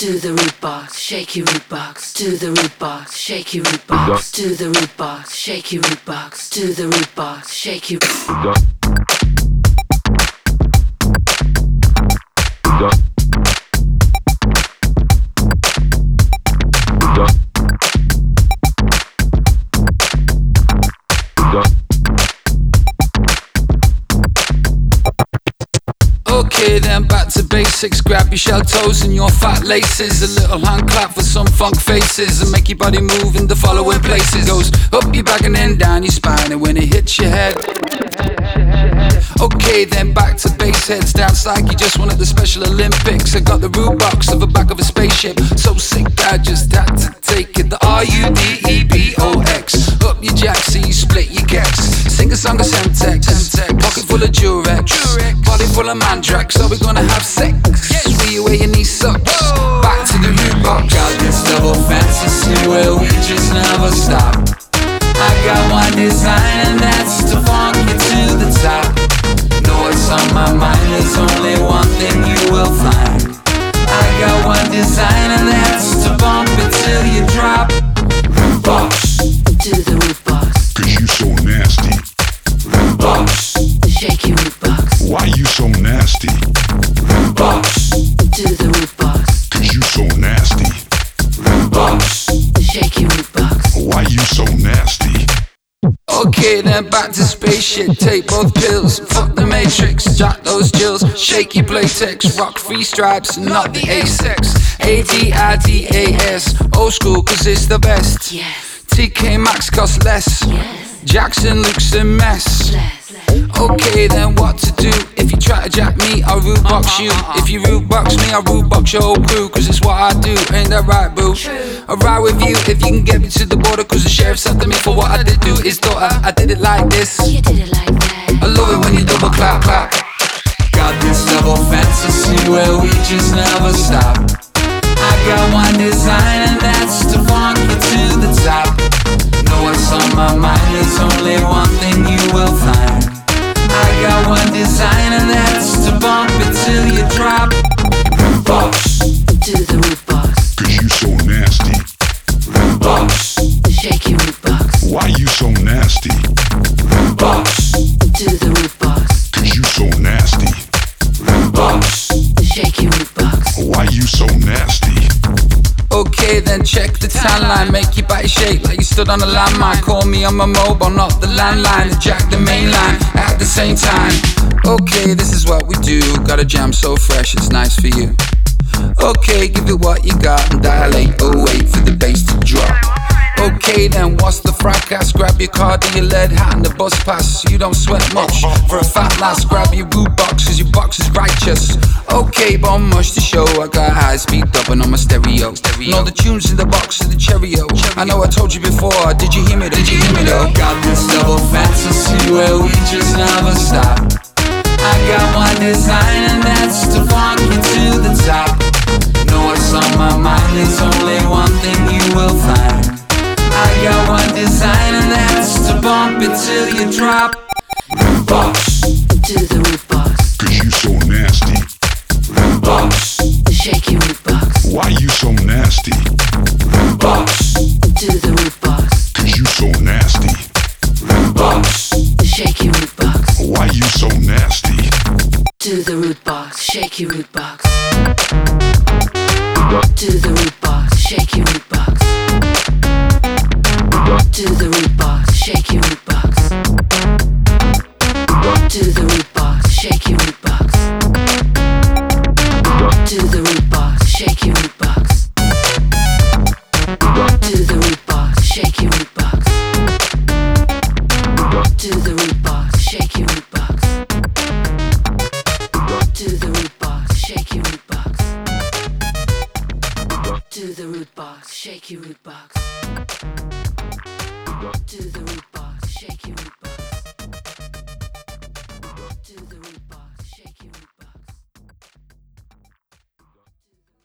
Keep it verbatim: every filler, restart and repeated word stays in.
to the root box, shake your root box, to the root box, shake your root box, to the root box, shake your root box, to the root box, shake your Okay, then back to basics. Grab your shell toes and your fat laces. A little hand clap for some funk faces, and make your body move in the following places. Goes up your back and then down your spine, and when it hits your head. Okay, then back to bass heads. Dance like you just won at the Special Olympics. I got the root box of the back of a spaceship. So sick I just had to take it. The R U D E B O X. Up your jack, so you split your gex. Sing a song of Semtex. Pocket full of Durex. Body full of Mandrax. So we're gonna have sex. Where you wear your knee sucks. Back to the root box. Got this double fantasy where we just never stop. I got one design and that's to funk you to the top. Know what's on my mind, there's only one thing you will find. I got one design and that's to bump it till you drop. Root box, to the root box, cause you so nasty. root box, shake your root box, Why you so nasty? root box, to the root box, Cause you so nasty. root box. shake your root box. Why you so nasty? Okay, then back to spaceship. Take both pills, fuck the matrix. Jack those jills, shake your playtex. Rock free stripes, not the A-sex. A D I D A S, old school cause it's the best. Yes, T K Maxx costs less. yes, Jackson looks a mess. less. Okay, then what to do? If you try to jack me, I'll root box you. If you root box me, I'll root box your whole crew. Cause it's what I do, ain't that right, boo? I'll ride with you if you can get me to the border. Cause the sheriff's after me for what I did do. His daughter, I did it like this. You did it like that. I love it when you double clap, clap. Got this double fantasy where we just never stop. I got one design and that's to funk you to the top. Know what's on my mind, there's only one thing you will find. I got one design and that's to bump it till you drop. Root box, To the root box, Cause you so nasty. root box, shake your root box, Why you so nasty? root box, to the root box, Cause you so nasty. root box. shake your root box. Why you so nasty? Okay, then check the tan line. Make your body shake like you stood on a landmine. Call me on my mobile, not the landline. And jack the main line at the same time. Okay, this is what we do. Got a jam so fresh, it's nice for you. Okay, give it what you got and dilate. Oh, wait for the bass to drop. Okay, then what's the fracas? Grab your card and your lead hat and the bus pass. You don't sweat much for a fat lass. Grab your root box cause your box is righteous. Okay, but I'm much to show. I got high speed dubbing on my stereo. And all the tunes in the box of the Cheerio. I know I told you before, did you hear me? Did you hear me though? Got this double fantasy where we just never stop. I got one design and that's to funk you to the top. Know what's on my mind, there's only one thing you will find. I got one design and that's to bump it till you drop. Root box, To the root box, Cause you so nasty. root box, shake your root box, Why you so nasty? root box, to the root box, Cause you so nasty. root box, shake your root box. Why you so nasty? To the root box, shake your root box. To the root box, shake your root box. To the root box, shake your root box. To the root box, shake your root box. To the root box, shake your root box. To the root box, shake your root box. To the root box, shake your root box. To the root box, shake your root box. To the root box, shake your root box. To the root box, shake your root box. To the